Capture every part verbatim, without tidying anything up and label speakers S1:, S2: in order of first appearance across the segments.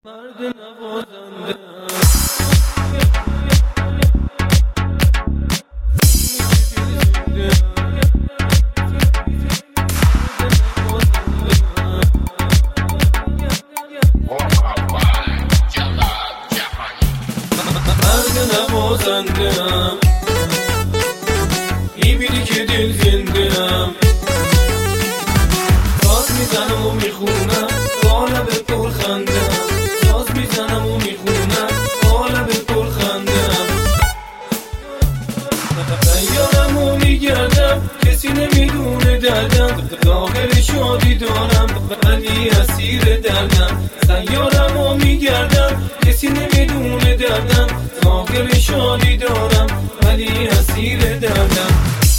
S1: مرد نوازنده نوازندم میبینی که دل زندم ساز میزنم و میخونم قالب پرخندم ساز میزنم و میخونم قالب پرخندم سیارم و میگردم کسی نمیدونه دردم ظاهر شادی دارم ولی اسیر دردم سیارم و میگردم کسی نمیدونه دردم ظاهر شادی دارم ولی اسیر دردم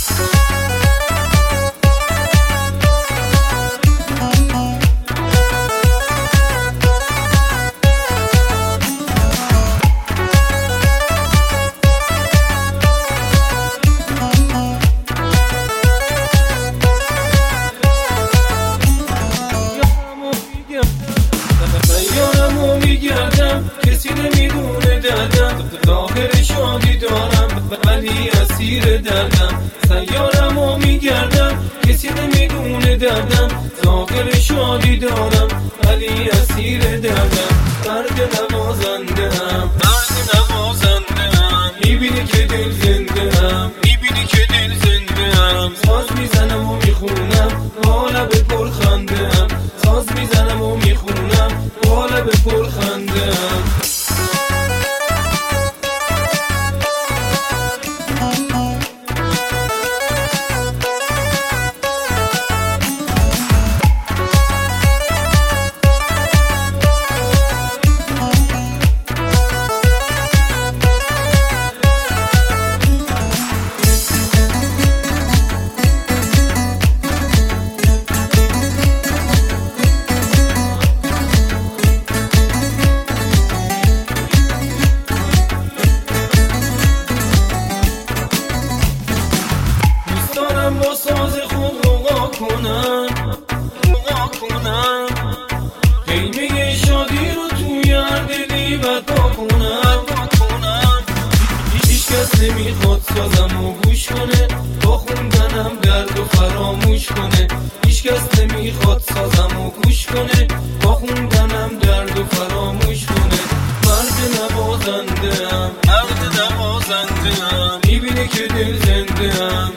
S1: سیارمو میگردم کسی نمیدونه دردم ظاهر شادی دارم ولی اسیر دردم سیارمو میگردم کسی نمیدونه دردم ظاهر شادی دارم ولی اسیر دردم مرد نوازنده ام مرد نوازنده ام میبینی که دل زنده ام میبینی که دل زنده ام ساز میزنم و میخونم قالب پرخنده ام ساز میزنم و میخونم قالب پرخنده ام با ساز خود رقا کنم رقا کنم قیمه شادی رو توی هر دلی بدا کنم هیچ کس نمیخواد سازم و گوش کنه با خوندنم درد و فراموش کنه هیچ کس نمیخواد سازم و گوش کنه با خوندنم درد و فراموش کنه مرد نوازنده ام مرد نوازنده ام میبینه که دل زنده ام